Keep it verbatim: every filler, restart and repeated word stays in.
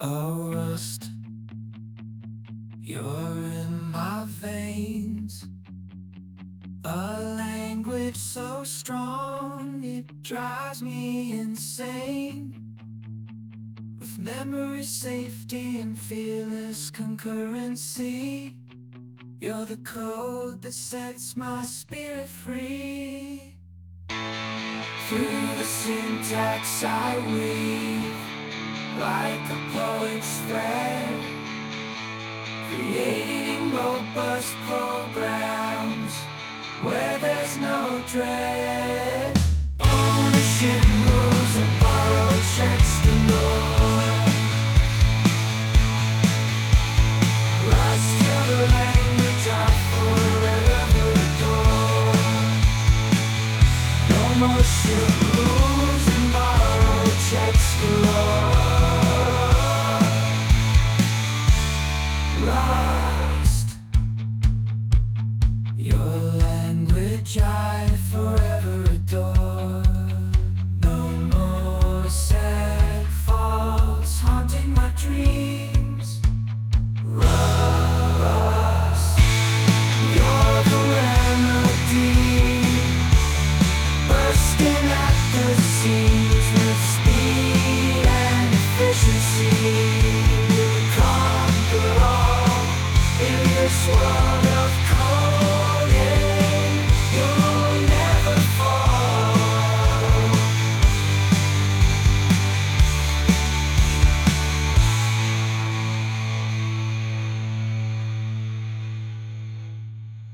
Oh, rust, you're in my veins. A language so strong it drives me insane. With memory, safety, and fearless concurrency, you're the code that sets my spirit free. Through the syntax I weave, like a poet's thread, creating robust programs where there's no dread. Ownership rules and borrowed checks galore. Rust till the language I forever adore. No more ship rules and borrowed checks galore. Rust, your language I forever adore. No more sad faults haunting my dreams. Rust, you're the remedy, bursting at the seams.